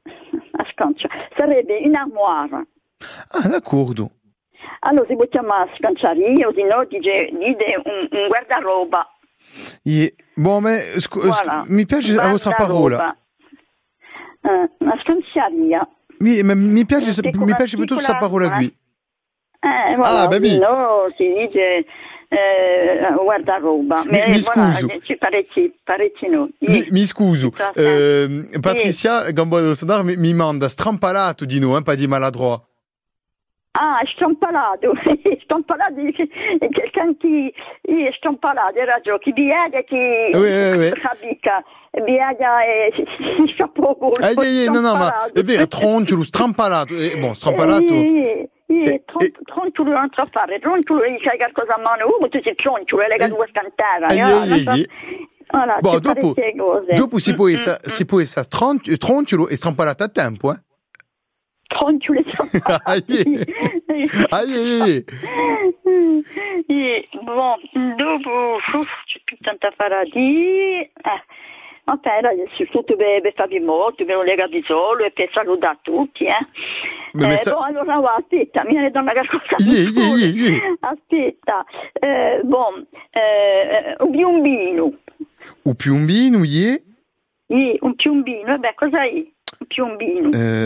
un'armoire. Ah, d'accordo. Allora si può chiamare scanciaria o se no dice un guardaroba. Mi piace la vostra parola. Una scanciaria. Mi piace piuttosto questa parola qui. No, si dice guardaroba. Mi scuso. Parecchi no. Mi scuso. Patricia Gamboa Standard mi manda strampalato di no, pas di maladroit. Ah, stampalato, stampalato, canti, stampalato, hai ragione, chi biaga, chi fabrica, biaga e si sciappa poco. No, ma è vero, tronciolo, strampalato, strampalato. Tronciolo non so fare, tronciolo, c'hai qualcosa a mano, tu sei tronciolo, le due scantare. Dopo si può essere tronciolo e strampalato a tempo, Tronciolo e strampalato. Bon, dopo c'è più tanta fare di. Tutto per farvi molto, per un lega di solo e per salutare tutti, allora aspetta, mi viene da una cosa. Aspetta, un piombino. Un piombino, un piombino, cos'è? Un piombino.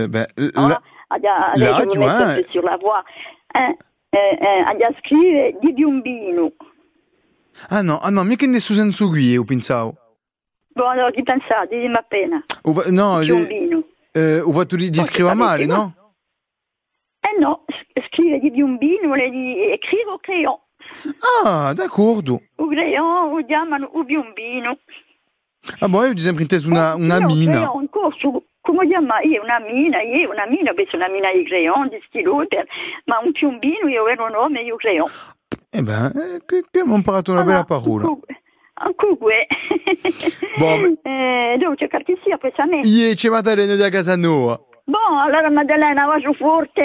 Là, sur la voix. A scrivere di piombino. Ah no, mica ne su senso qui, io pensavo. Allora, chi pensate? Dimmi appena. No, ho fatto di scrivere male, no? No, scrive di piombino, vuole dire scrive o crayon. Ah, d'accordo. O crayon, o chiamano o piombino. Ah, io ho sempre inteso una mina. Un corso, come chiama? Io una mina, penso una mina di crayon, di stilo, ma un piombino io ero un nome, io crayon. Che abbiamo imparato una bella parola. Comunque, devo cercare che sia questa me. C'è Maddalena da Casanova. Allora Maddalena va giù forte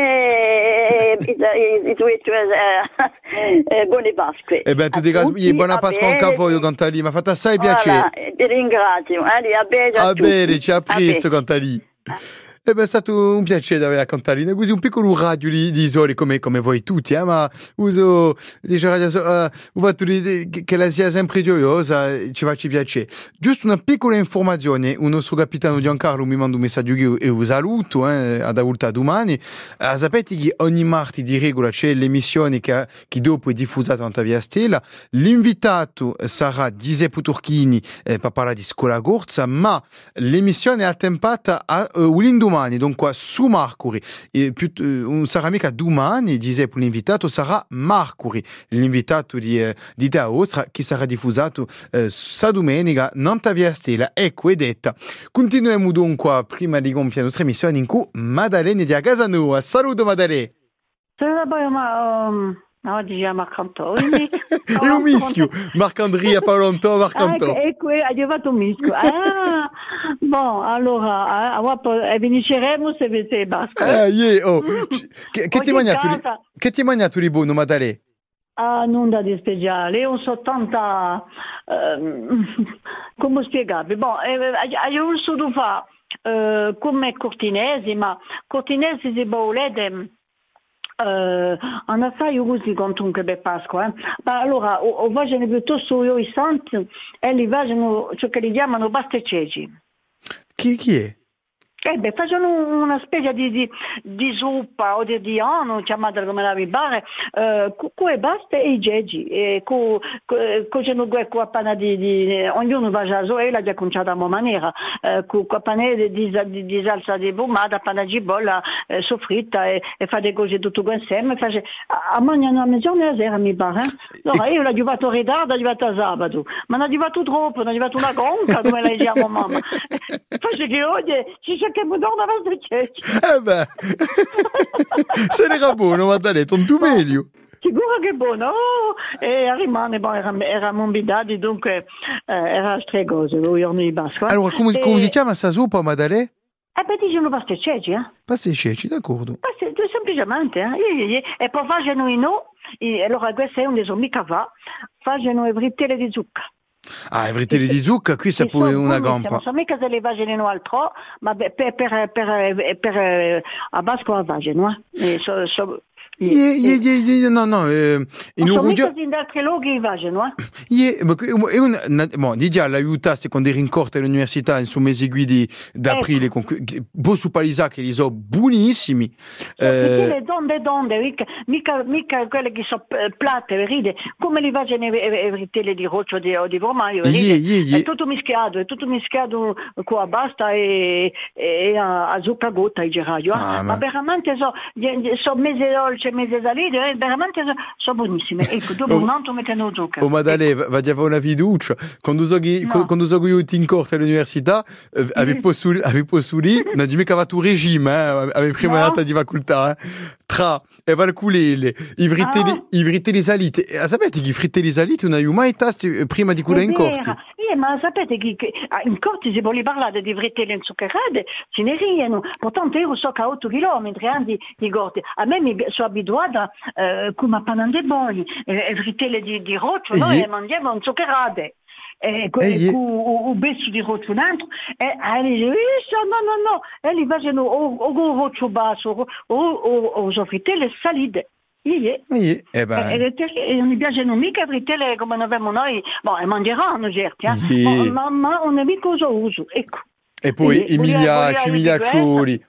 i tuoi buone Pasque. Tu dici buona Pasqua anche a voi, Cantalì, mi ha fatto assai piacere. Ti ringrazio, a bene, ci ha presto, Cantalì. È stato un piacere avere a Cantalì, così un piccolo radio di isole come voi tutti, ma uso che la sia sempre gioiosa, ci faccia piacere. Giusto una piccola informazione, il nostro capitano Giancarlo mi manda un messaggio e un saluto ad avulta domani. Sapete che ogni martedì di regola c'è l'emissione che dopo è diffusa a Via Stella. L'invitato sarà Giuseppe Turchini per parlare di scuola corsa, ma l'emissione è attempata a l'indomani, dunque su Mercury. Non sarà mica domani, Giuseppe, l'invitato sarà Mercury, l'invitato di Daostra che sarà diffusato sa domenica non a Via Stella. Ecco, è detta. Continuiamo dunque prima di compiere la nostra emissione in cui Maddalena di Casanova. Saluto Maddalena. Oggi è Marcantò. È un mischio. Marcandria, Paolantò, Marcantò. Ecco, hai fatto un mischio. Allora, vinceremo se avete basta. Che ti mangiato di buono, Maddalena? Nulla di speciale, un 70, come spiegarvi? Io so di fare come Cortinesi, ma Cortinesi si volete hanno fatto così contro per Pasqua, ma allora o vanno piuttosto io i santi e li vanno ciò che li chiamano pasticci. Chi è? Facciano una specie di zuppa o di ano, chiamata come la vi pare, con basta e i geggi, con a panna ognuno va a zoela di conciata a mia maniera, con a panna di salsa di pomata, panna di bolla soffritta e fa delle cose tutto insieme, a mangiare a mezz'ora a sera mi pare. Allora io l'ho arrivato in ritardo, è arrivato sabato, ma non è arrivato troppo, non è arrivato una conca, come la diciamo mamma. Faccio che oggi ci che mi torna a vedere. Se ne era buono, Maddalena, tanto meglio. Sicuro che buono, e rimane, era morbidati, dunque era stregoso, lui giorno di Pasqua. Allora, come si chiama sta zuppa, Maddalena? Dicono pasticci, Pasticci, d'accordo. Semplicemente, e poi facciano i no, allora questo è un esempio mica va, facciano le frittelle di zucca. I frittelle di zucca, qui sa pure una gamba. Non so mica se le vagino altro, ma per a Pasqua vagino, No, in un mica in altri luoghi vagino, di già l'aiutaste quando eri in corte all'università in su mesi guidi d'aprile, boh su palisa che li so buonissimi. Le donde, mica quelle che sono platte, ride, come li vagino frittelle di roccio o di formaggio, è tutto mischiato qua basta e a zucca gutta i giraglio, ma veramente so mese dolce, mese salite, veramente sono buonissime. Ecco, dopo un altro mettono zucca. Maddalena, va a fare una fiducia. Quando so io in corte all'università, avevo lì, non è mica fatto regime, avevo prima data di facoltà, tra e valculele, i frittelle salite. Sapete che i frittelle salite non hai mai tasti prima di quella in corte? Ma sapete che in corte si vuole parlare di frittelle inzuccherate, se ne ridono. Portanto io so che a 8 chilometri di corte, a me mi sono abituata come a panna de boi, frittelle di roccio, noi le mangiamo inzuccherate. Un pezzo di roccio dentro e no, e li facciano o con roccio basso o frittelle salite. E non mi piacciono mica frittelle come ne abbiamo noi, mangeranno certi, ma non è mica cosa uso, ecco. E poi i migliaccioli.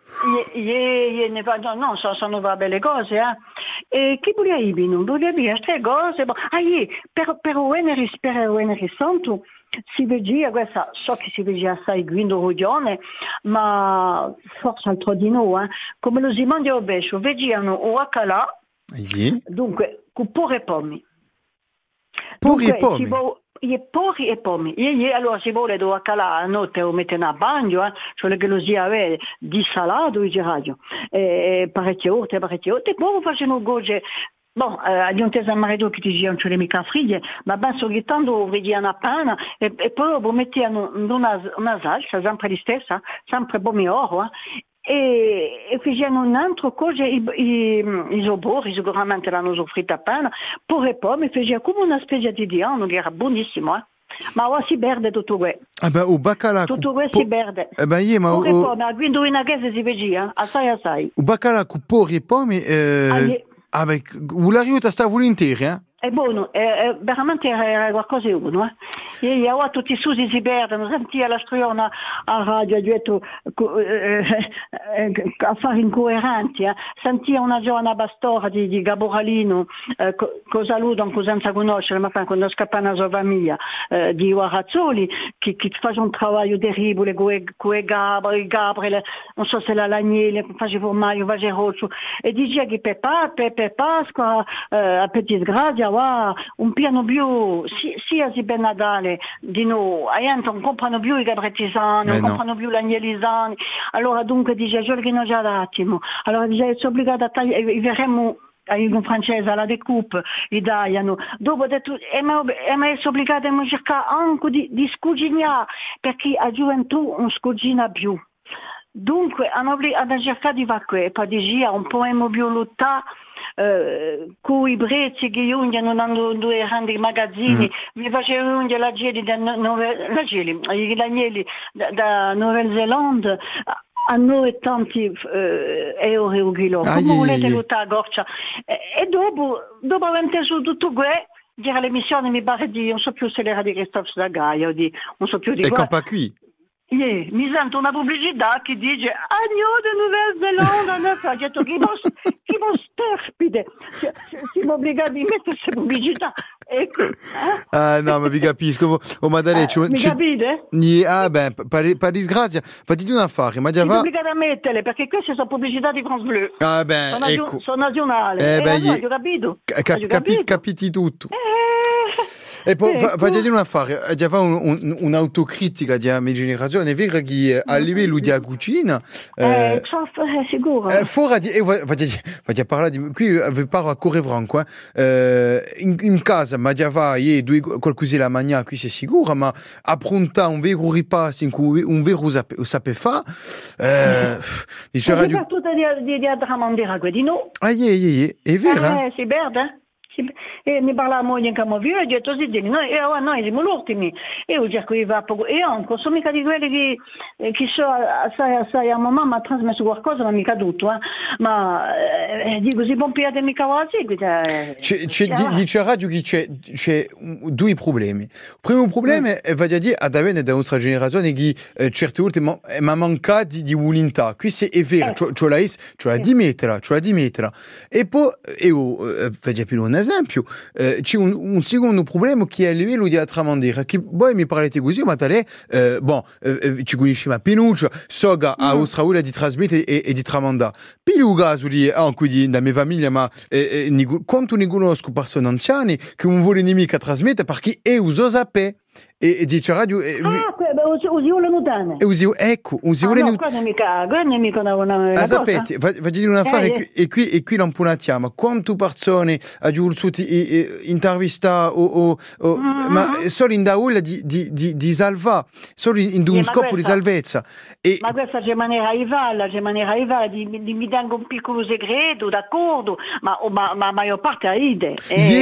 No, sono belle cose, E chi vuole dire? Non vuole dire queste cose. Per venerdì santo si vede, questa so che si vede assai guindo roglione, ma forse altro di no, come lo si mangia a bescio, vediano o a calà, dunque, con porri e pommi. Porri e pommi? Porri e pommi. Allora si vuole a calà a notte o mettere a bagno, cioè che lo si avere di salato, parecchie orte, e poi facciano goge. Agli un tesa marito che ti dicono le mica friglie, ma penso che tanto vedi una panna e poi lo mettiano una salsa, sempre la stessa, sempre pomodoro, e facevano un'altra cosa, i sobori sicuramente l'hanno soffrita a panna, poi mi faceva come una specie di diano che era buonissimo, ma ora si perde tutto questo. Tutto questo si perde. Ma quindi una chiesa si vedeva, assai. Il baccalà con porri e pomi, l'aiuta sta volentieri, È buono, veramente era qualcosa di buono. Ieri ora tutti i susi si perdono, sentia la striona a radio, ha detto affari incoerenti, sentia una giovane pastora di Gaboralino, cosa ludano senza conoscere, ma quando scappa una sua famiglia, di Guarazzoli, che faceva un lavoro terribile con i Gabriele, non so se la Lagnele, faceva formaggio, faceva roccio, e diceva che per Pasqua, a Petit Grazia, un piano più sia si per Natale di noi, non comprano più i gabrettisani, non comprano più gli agnelisani, allora dunque dice io che non già l'attimo, allora dice sono obbligata a tagliare, verremo in francese alla decoupe, italiano, dopo detto ma è obbligata a cercare anche di scuginare, perché a gioventù non scugina più. Dunque hanno cercato di fare questo, poi dice un po' più lottare con i prezzi che io non hanno due grandi magazzini, mi facevo la geli i agnelli da Nuova Zelanda a 90 euro il chilo, come volete tutta la goccia. E dopo aver inteso tutto questo, dire all'emissione mi pare di, non so più se era di Christophe Sagaia, non so più di quoi. E Campa qui? Mi sento una pubblicità che dice agno di Nuova Zelanda, ho detto che sterpide, siamo obbligati a mettere queste pubblicità. Ecco. No, ma vi capisco. Madare, mi capite? Per disgrazia, fatti un affare, ma già va. Siamo obbligati a metterle perché queste sono pubblicità di France Bleu. Ecco. Sono nazionali. Ho capito. Capiti tutto. E poi voglio dire un affare, già fa un'autocritica di mia generazione, è vero che a livello di cucina sicuro. Fuori di voglio parlare di qui vi parlo a Corre Franco in casa, ma già va qualcosa la mangiare qui c'est sicuro, ma appronta un vero ripasso in cui un vero sape fa diceva di tutto di Adramandera Guedino. È vero. C'est verde. E ne parlavamo in Camovio e ho detto sì, noi siamo gli ultimi e io cerco di fare poco e io non sono mica di quelli che so assai a mamma mi ha trasmesso qualcosa ma mica tutto ma dico si pompiate mica la seguita dice radio che c'è due problemi. Il primo problema è voglio dire ad avere da nostra generazione che certe volte ma manca di volontà questo è vero cioè di metterla e poi io voglio più un esempio c'è un secondo problema che è a livello di Atramandera che voi mi parlate così ma tale ci conosciamo Pinuccia soga a Australia di trasmettere e di tramandare Piluga anche da mia famiglia ma quanto ne conosco persone anziane che non vuole nemica trasmettere perché è uso sapere e dice radio usivo le mutane ecco usivo le mutane sapete voglio dire un affare e qui l'impunatiamo quante persone ha giusto intervista ma solo in daula di salva solo in un scopo di salvezza ma questa c'è maniera di mi danno un piccolo segreto d'accordo ma la maggior parte ride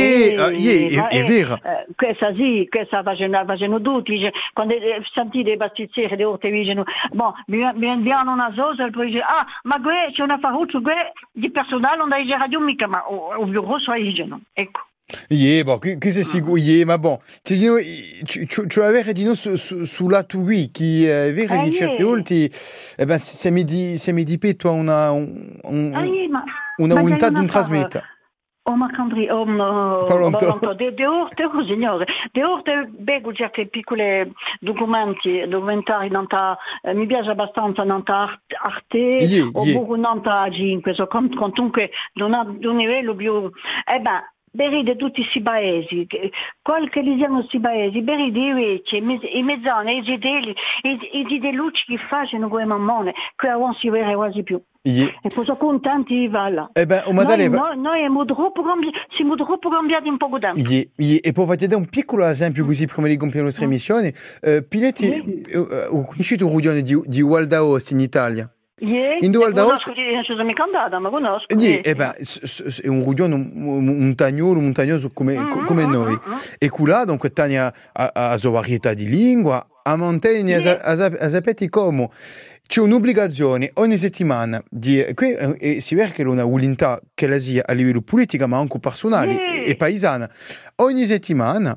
è vero questa facendo tutti quando sentite i pastizzeri di orte dicono mi inviano una sosa e poi dice ma c'è una farruccia di personale non dai radio mica ma o bureau so dicono ecco questo è sicuro ma ci avere di noi sul lato qui che è vero di certe volte se mi dipetto una unità di un trasmetta Marc-André, de orte beggo certe piccole documentari mi piace abbastanza Arte oppure 5 comunque non ha un livello più beride tutti questi paesi, qualche li siano questi paesi, beride i vecchi, i mezzani, i zideli, i delucci che facciano quei mammone, che non si vede quasi più. E poi sono contenti di valla. Noi siamo troppo cambiati in poco tempo. E poi fate un piccolo esempio così prima di compiere la nostra emissione. Piletti, ho conosciuto un rugione di Waldaos in Italia. Conosco, non ci sono mica andata, ma conosco. È un rugione montagnoso come noi. E là, dunque, tania a sua varietà di lingua, a montagna, a sapete come. C'è un'obbligazione ogni settimana si vede che è una volontà che la sia a livello politico ma anche personale e paesana. Ogni settimana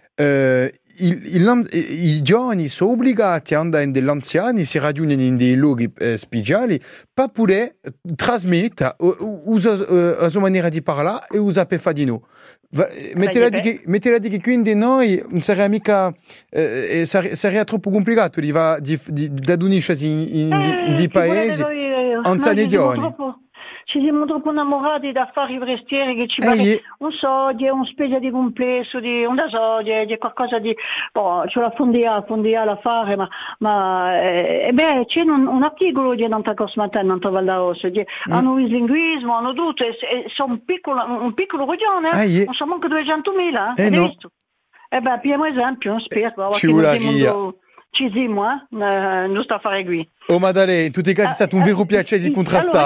i giovani sono obbligati ad andare in degli anziani, si raggiungono in dei luoghi speciali per poter trasmettere la sua maniera di parlare e usare per fare di noi. Mettela di che quindi noi non sarebbe mica sarebbe troppo complicato da unirci in dei paesi anziani giovani. Ci siamo troppo innamorati da fare i forestieri che ci pare un sodio, un specie di complesso, di un sodio, di qualcosa di c'è la fondia da fare, c'è un articolo di Nanta Cosmaten, Nanta Valdaos, hanno il linguismo, hanno tutto, sono un piccolo regione, non sono manco 200.000, hai visto? Abbiamo esempio, non spero, ci siamo, non sto a fare qui. Madare, in tutti i casi è stato un vero piacere di contrastare.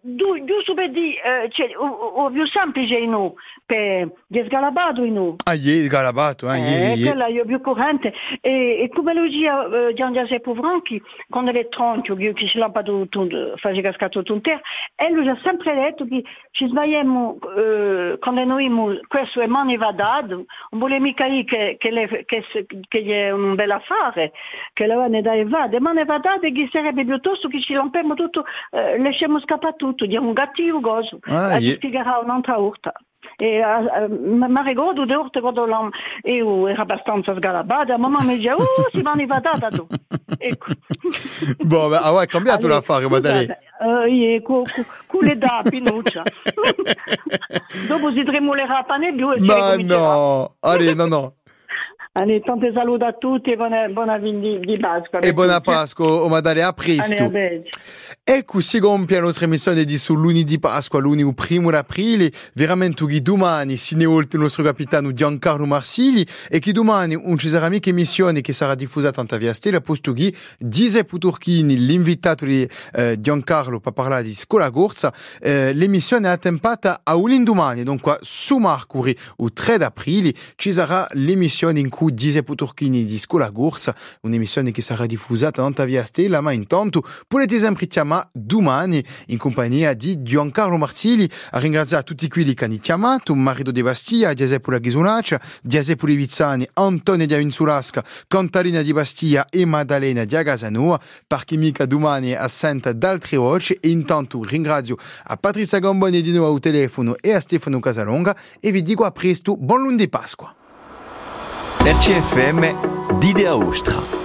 giusto per dire, o più semplice in noi, per gli sgalabato in noi. Sgalabato, quella io più corrente. E come lo dice Gian Giuseppe Franchi, quando le tronche, che ci lampa tutto, fa cascato tutto in terra, e lui ha sempre detto che ci sbagliamo, quando noi, questo è mani va dato, non vuole mica dire che è un bel affare, che la ne dà e va, ma ne va dato e che sarebbe piuttosto che ci lampiamo tutto, lasciamo scappare tutto, di un gattivo gozo, spiegherà un'altra volta. E mi ricordo di volte quando io ero abbastanza sgalabata, mamma mi diceva, si va ne va data tu. Ecco. Boh, è cambiato l'affare, Maddalena. Con le da Pinuccia. Dopo si tremolerà pane più e ma no, no. Tante saluti a tutti e buona di Pasqua. E buona Pasqua, Maddalena, a presto. E così compie la nostra emissione di su lunedì Pasqua, lunedì 1 aprile, veramente che domani si ne oltre il nostro capitano Giancarlo Marsili e che domani non ci sarà mica emissione che sarà diffusa tanta via stella, posto che Giuseppe Turchini, l'invitato di Giancarlo per parlare di Scuola Gorza, l'emissione è attempata a l'indomani, dunque su Mercuri, il 3 aprile, ci sarà l'emissione in cui Giuseppe Turchini di Scuola Gorza, un'emissione che sarà diffusa tanta via stella, ma intanto potete sempre chiamare domani in compagnia di Giancarlo Marsili. A ringraziare tutti quelli che hanno chiamato, Marito De Bastia, Giuseppe La Ghisonaccia, Giuseppe Livizzani, Antonio Di Avinzulasca, Cantalina Di Bastia e Maddalena Di Agasanoa, perché mica domani assenta d'altre voci. E intanto ringrazio a Patrizia Gamboni di nuovo al telefono e a Stefano Casalonga e vi dico a presto, buon lunedì Pasqua. RCFM d'Idea Ostra.